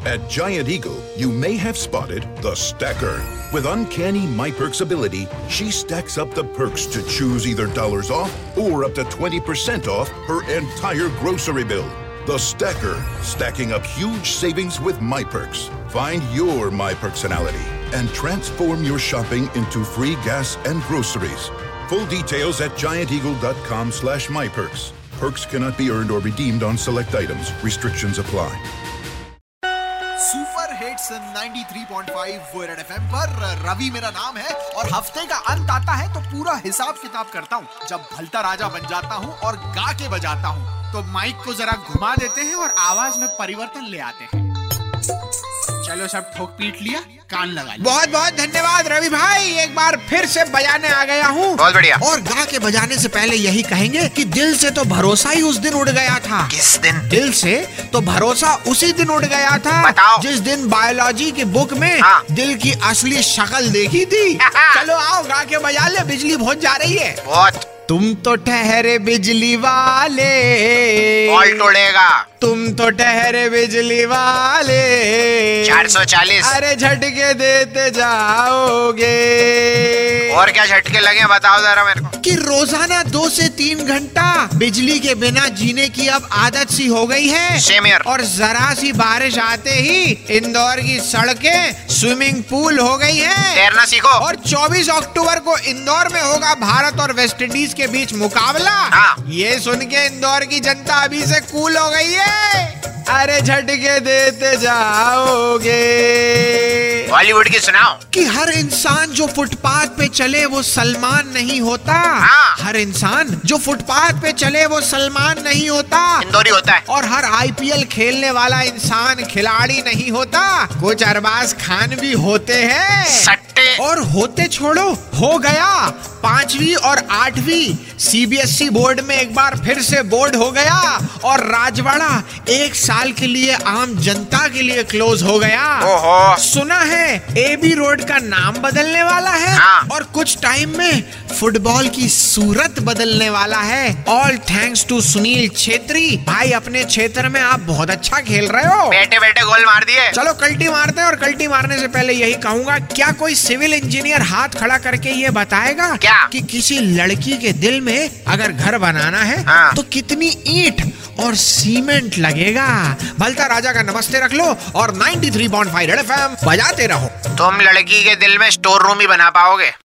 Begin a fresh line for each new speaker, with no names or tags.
At Giant Eagle, you may have spotted the stacker. With uncanny MyPerks ability, she stacks up the perks to choose either dollars off or up to 20% off her entire grocery bill. The Stacker, stacking up huge savings with MyPerks. Find your My Personality and transform your shopping into free gas and groceries. Full details at gianteagle.com/myperks. Perks cannot be earned or redeemed on select items. Restrictions apply.
Super hits 93.5 वो red FM पर रवि मेरा नाम है और हफ्ते का अंत आता है तो पूरा हिसाब किताब करता हूँ। जब भलता राजा बन जाता हूँ और गा के बजाता हूँ तो माइक को जरा घुमा देते हैं और आवाज में परिवर्तन ले आते हैं। चलो सब ठोक पीट लिया, कान लगा लिया।
बहुत बहुत धन्यवाद रवि भाई, एक बार फिर से बजाने आ गया हूँ।
बहुत बढ़िया।
और गा के बजाने से पहले यही कहेंगे कि दिल से तो भरोसा ही उस दिन उड़ गया था।
किस दिन?
दिल से तो भरोसा उसी दिन उड़ गया था।
बताओ।
जिस दिन बायोलॉजी की बुक में दिल की असली शक्ल देखी थी। चलो आओ गा के बजा ले, बिजली बहुत जा रही है।
बहुत।
तुम तो ठहरे बिजली वाले,
बॉल तोड़ेगा।
तुम तो ठहरे बिजली वाले,
440।
अरे झटके देते जाओगे।
और क्या झटके लगे बताओ जरा मेरे को।
कि रोजाना 2 से 3 घंटा बिजली के बिना जीने की अब आदत सी हो गई है।
Same here.
और जरा सी बारिश आते ही इंदौर की सड़कें स्विमिंग पूल हो गई हैं।
तैरना सीखो।
और 24 अक्टूबर को इंदौर में होगा भारत और वेस्ट इंडीज के बीच मुकाबला। ये सुन के इंदौर की जनता अभी से कूल हो गई है। अरे झटके देते जाओगे।
बॉलीवुड की सुनाओ।
कि हर इंसान जो फुटपाथ पे चले वो सलमान नहीं होता। हर इंसान जो फुटपाथ पे चले वो सलमान नहीं होता,
इंदौरी होता है।
और हर आईपीएल खेलने वाला इंसान खिलाड़ी नहीं होता। कुछ अरबाज खान भी होते हैं।
सट्टे।
और होते छोड़ो, हो गया 5वीं और 8वीं सीबीएसई बोर्ड में एक बार फिर से बोर्ड हो गया और राजवाड़ा 1 साल के लिए आम जनता के लिए क्लोज हो गया।
ओहो।
सुना है एबी रोड का नाम बदलने वाला है। और कुछ टाइम में फुटबॉल की सूरत बदलने वाला है। All thanks to Sunil Chhetri भाई, अपने क्षेत्र में आप बहुत अच्छा खेल रहे हो।
बैठे बैठे गोल मार दिए।
चलो कल्टी मारते हैं। और कल्टी मारने से पहले यही कहूंगा, क्या कोई सिविल इंजीनियर हाथ खड़ा करके ये बताएगा
क्या?
कि किसी लड़की के दिल में अगर घर बनाना है तो कितनी ईंट और सीमेंट लगेगा? भलता राजा का नमस्ते रख लो और 93.5 रेड एफएम बजाते रहो।
तुम लड़की के दिल में स्टोर रूम ही बना पाओगे।